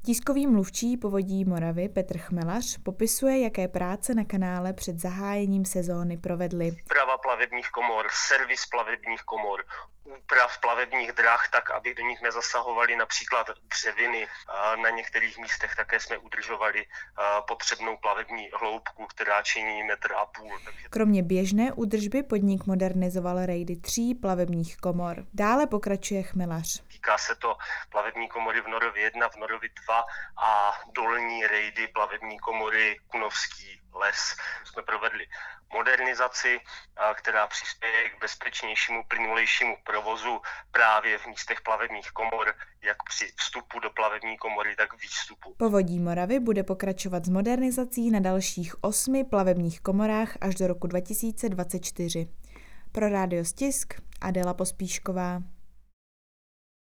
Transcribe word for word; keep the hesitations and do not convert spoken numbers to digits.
Tiskový mluvčí Povodí Moravy Petr Chmelař popisuje, jaké práce na kanále před zahájením sezóny provedli. Úprava plavebních komor, servis plavebních komor, úprav plavebních drah tak, aby do nich nezasahovaly například dřeviny. Na některých místech také jsme udržovali potřebnou plavební hloubku, která činí metr a půl. Takže... Kromě běžné údržby podnik modernizoval rejdy tří plavebních komor. Dále pokračuje Chmelař. Týká se to plavební komory v Norově jedna, v Norově dva a dolní rejdy plavební komory Kunovský les. Jsme provedli modernizaci, která přispěje k bezpečnějšímu, plynulejšímu provozu právě v místech plavebních komor, jak při vstupu do plavební komory, tak výstupu. Povodí Moravy bude pokračovat s modernizací na dalších osmi plavebních komorách až do roku dva tisíce dvacet čtyři. Pro Rádio Stisk Adela Pospíšková.